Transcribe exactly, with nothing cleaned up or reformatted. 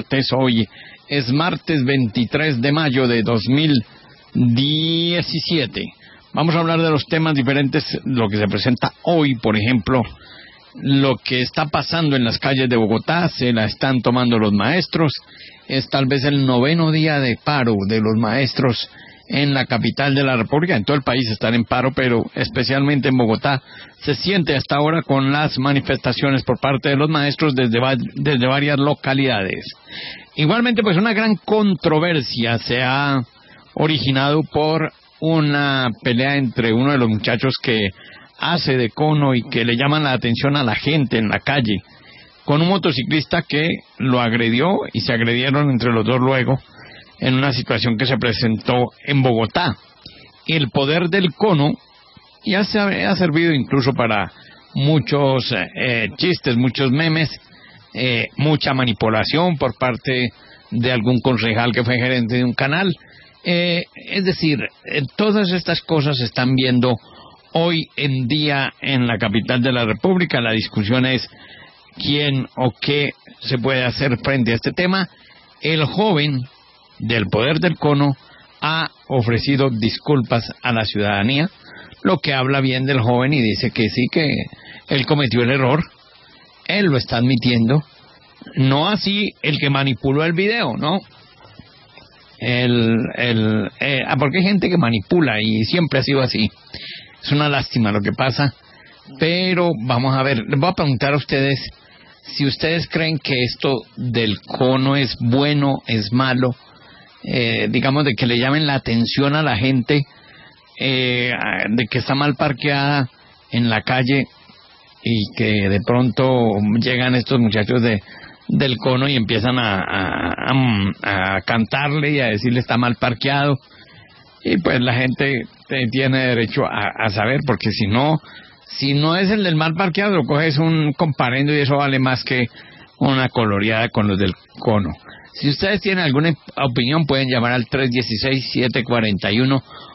martes. Hoy es martes veintitrés de mayo de dos mil diecisiete. Vamos a hablar de los temas diferentes, lo que se presenta hoy, por ejemplo, lo que está pasando en las calles de Bogotá, se la están tomando los maestros, es tal vez el noveno día de paro de los maestros en la capital de la República. En todo el país están en paro, pero especialmente en Bogotá se siente hasta ahora con las manifestaciones por parte de los maestros desde, desde varias localidades. Igualmente, pues una gran controversia se ha originado por una pelea entre uno de los muchachos que hace de cono y que le llaman la atención a la gente en la calle, con un motociclista que lo agredió y se agredieron entre los dos luego en una situación que se presentó en Bogotá. El poder del cono ya se ha, ha servido incluso para muchos eh, chistes, muchos memes, eh, mucha manipulación por parte de algún concejal que fue gerente de un canal. Eh, es decir, eh, todas estas cosas se están viendo hoy en día en la capital de la República. La discusión es quién o qué se puede hacer frente a este tema. El joven del poder del cono ha ofrecido disculpas a la ciudadanía, lo que habla bien del joven y dice que sí, que él cometió el error, él lo está admitiendo, no así el que manipuló el video, ¿no? El, el, eh, porque hay gente que manipula y siempre ha sido así. Es una lástima lo que pasa, pero vamos a ver, les voy a preguntar a ustedes si ustedes creen que esto del cono es bueno, es malo, eh, digamos de que le llamen la atención a la gente, eh, de que está mal parqueada en la calle y que de pronto llegan estos muchachos de del cono y empiezan a, a, a, a cantarle y a decirle está mal parqueado, y pues la gente tiene derecho a, a saber, porque si no si no es el del mal parqueado, lo coges un comparendo y eso vale más que una coloreada con los del cono. Si ustedes tienen alguna opinión pueden llamar al tres uno seis, siete cuatro uno,